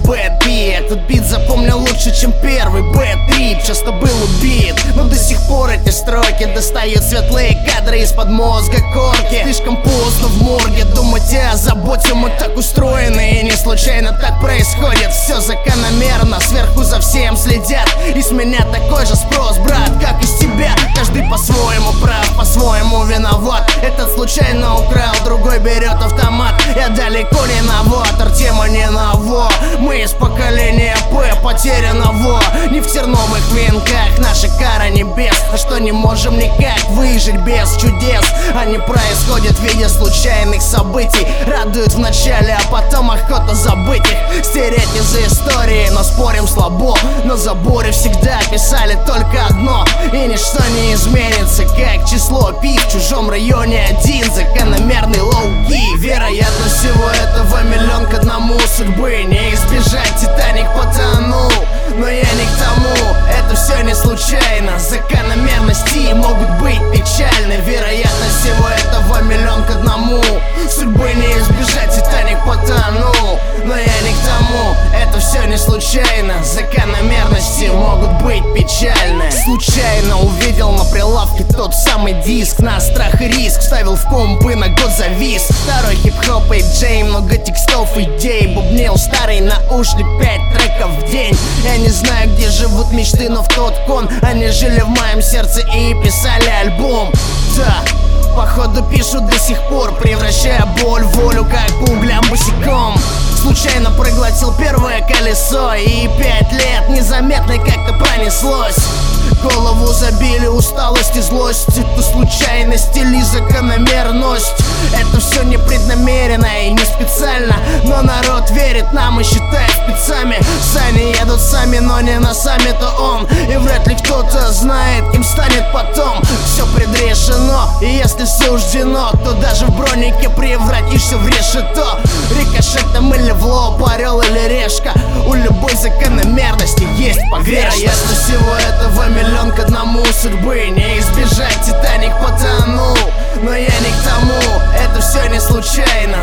Bad B. Этот бит запомнил лучше, чем первый Bad Trip. Часто был убит, но до сих пор эти строки достают светлые кадры из-под мозга корки. Слишком поздно в морге думать о заботе. Мы так устроены, и не случайно так происходит. Все закономерно, сверху за всем следят. И с меня такой же спрос, брат, как и с тебя. Каждый по-своему прав, по-своему виноват. Этот случайно украл, другой берет автомат. Я далеко не новатор, тема не ново. Мы из поколения П, потерянного. Не в терновых венках, наша кара небес. А что не можем никак выжить без чудес. Они происходят в виде случайных событий. Радуют вначале, а потом охота забыть их. Стереть из истории, но спорим слабо. На заборе всегда писали только одно. И ничто не изменится, как число пи в чужом районе один. Закономерный лоу-ки. Вероятность всего этого 1 к 1. Судьбы не избежать, Титаник потонул. Но я не к тому, это все не случайно. Закономерности могут быть печальны. Вероятность всего этого 1 к 1. Судьбы не избежать, Титаник потонул. Но я не к тому, это все не случайно. Закономерности могут быть печальны. Случайно увидел на прилавке тот самый диск. На страх и риск ставил в компы, на год завис. Второй хип-хоп и джей, много текстов, идей. Бубнил старый наушник, 5 треков в день. Я не знаю, где живут мечты, но в тот кон они жили в моем сердце и писали альбом. Да, походу пишут до сих пор, превращая боль в волю, как по углям босиком. Случайно проглотил первое колесо, и 5 лет незаметно как-то пронеслось. Голову забили усталость и злость. Это случайность или закономерность. Это все непреднамеренно и не специально. Но народ верит нам и считает спецами. Сани едут сами, но не на саммит-то он. И вряд ли кто-то знает, кем станет потом. Все предрешено, и если суждено, то даже в бронике превратишься в решето. Рикошетом или в лоб, орел или решка. У любой закономерности есть поверхность. Вероятность всего этого 1 к 1. Судьбы не избежать, Титаник потонул. Но я не к тому, это все не случайно.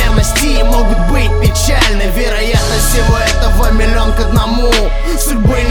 Закономерности могут быть печальны. Вероятность всего этого 1 к 1. Судьбы